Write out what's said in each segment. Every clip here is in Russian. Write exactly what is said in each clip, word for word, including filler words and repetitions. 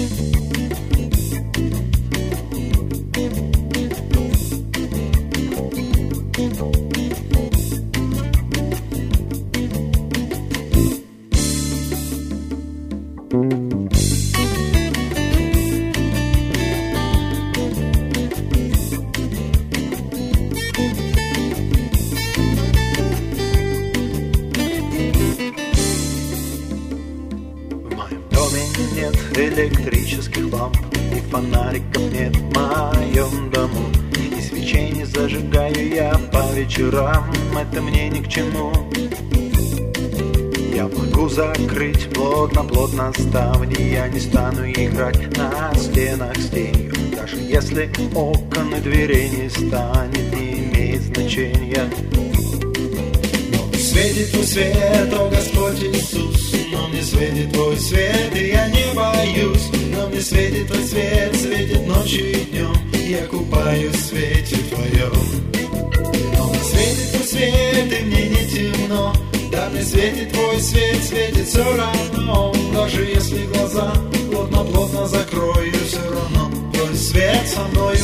Нет электрических ламп и фонариков нет в моем дому, и свечей не зажигаю я по вечерам, это мне ни к чему. Я могу закрыть плотно-плотно ставни, я не стану играть на стенах с тенью, даже если окон и дверей не станет, не имеет значения. Светит твой свет, о Господь Иисус, но мне светит твой свет, и я не боюсь. Но мне светит твой свет, светит ночью и днем, я купаюсь в свете твоем. Но мне светит твой свет, и мне не темно, да мне светит твой свет, светит все равно. Даже если глаза плотно-плотно закрою, все равно твой свет со мною.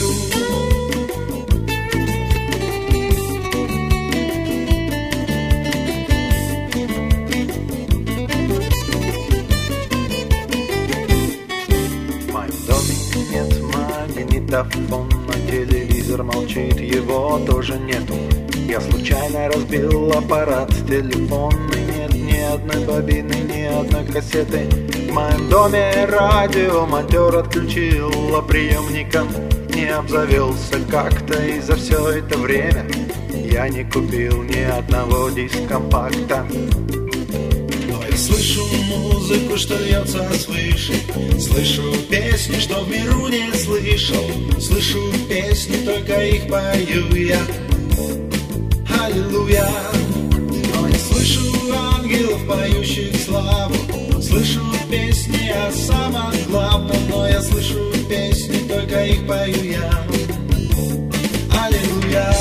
Магнитофон, а телевизор молчит, его тоже нету. Я случайно разбил аппарат телефонный, нет ни одной бобины, ни одной кассеты. В моем доме радиомонтер отключил, а приемником не обзавелся как-то. И за все это время я не купил ни одного дискомпакта. Слышу музыку, что льется свыше, слышу песни, что в миру не слышал, слышу песни, только их пою я. Аллилуйя. Но я слышу ангелов, поющих славу, слышу песни о самом главном, но я слышу песни, только их пою я. Аллилуйя.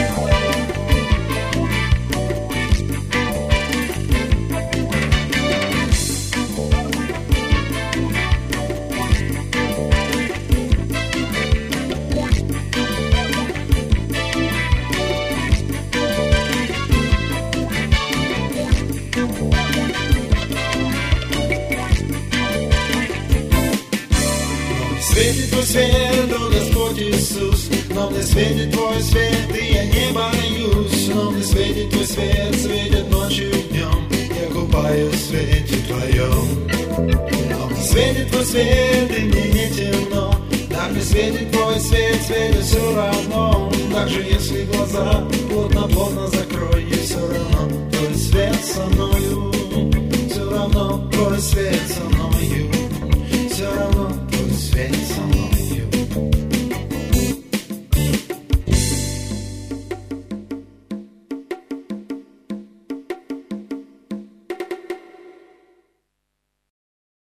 Светит твой свет, о Господь Иисус, но мне светит твой свет, и я не боюсь. Но мне светит твой свет, светит ночью и днем, я купаюсь в свете твоем. Но мне светит твой свет, и мне не темно, да мне светит твой свет, светит все равно. Даже если глаза плотно-плотно закрою, все равно твой свет со мною, все равно твой свет со мною.